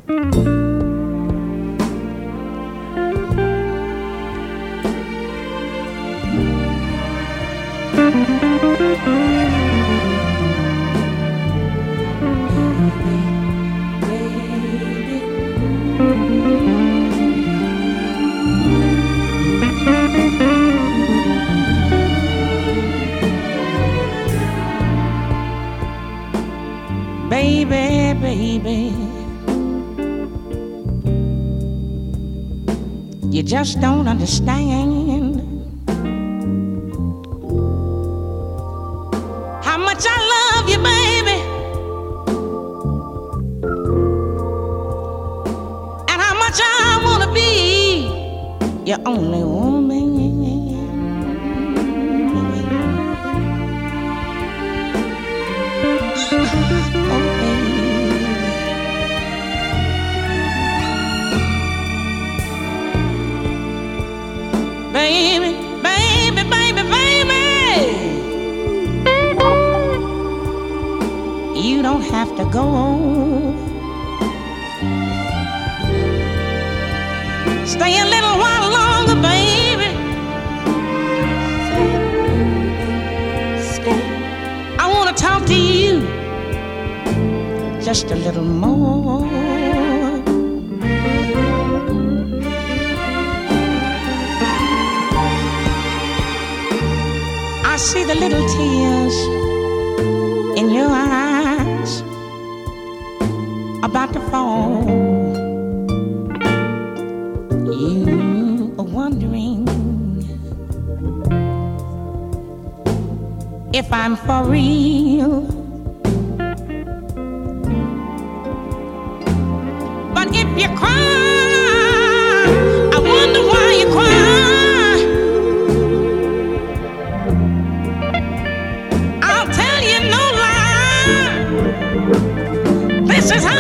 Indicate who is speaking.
Speaker 1: Baby, baby, you just don't understand how much I love you, baby, and how much I wanna be your only woman. Baby, baby, baby, baby, you don't have to go. Stay a little while longer, baby. Stay. I want to talk to you just a little more. I see the little tears in your eyes about to fall. You are wondering if I'm for real. But if you cry, I wonder why you cry. This is how